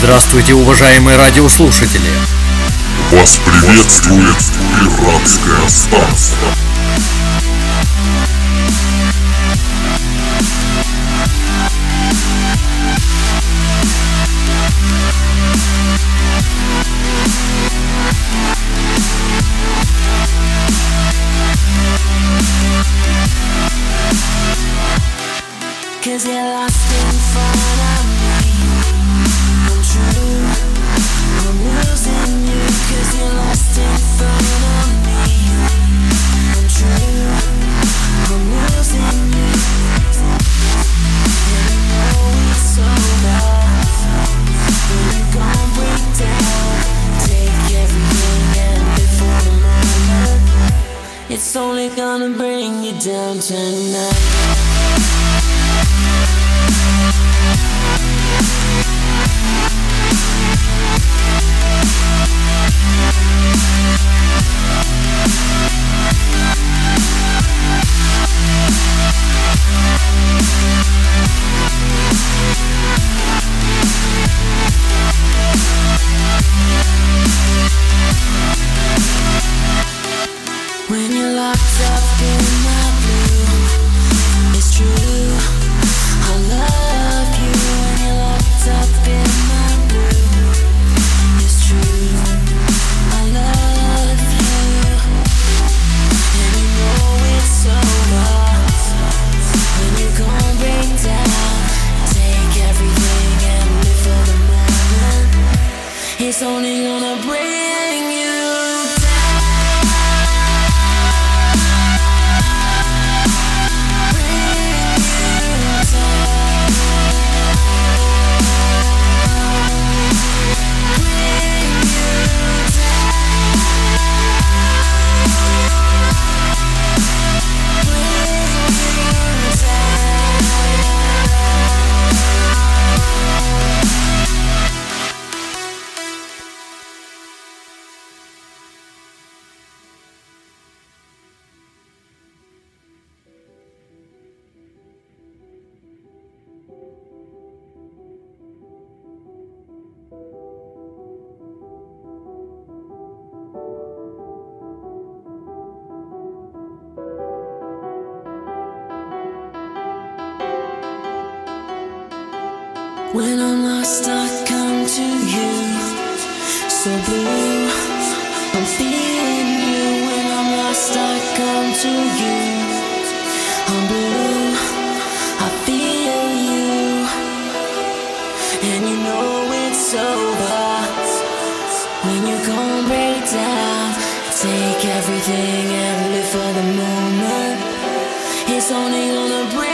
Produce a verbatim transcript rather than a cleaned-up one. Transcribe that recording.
Здравствуйте, уважаемые радиослушатели! Вас приветствует пиратское царство. Cause you're lost in front of me. I'm true, I'm losing you. Cause you're lost in front of me. I'm true, I'm losing you. And you know it's over. When you're gon' break down, take everything and live for the moment. It's only gonna bring you down tonight. When you're locked up in my blue, it's true, I love you. When you're locked up in my blue, it's true, I love you. And you know it's over. When you gon' break down, take everything and live for the moment. It's only gonna bring you when I'm lost, I come to you. So blue, I'm feeling you. When I'm lost, I come to you. I'm blue, I feel you. And you know it's over. When you gon' break down, take everything and live for the moment. It's only gonna bring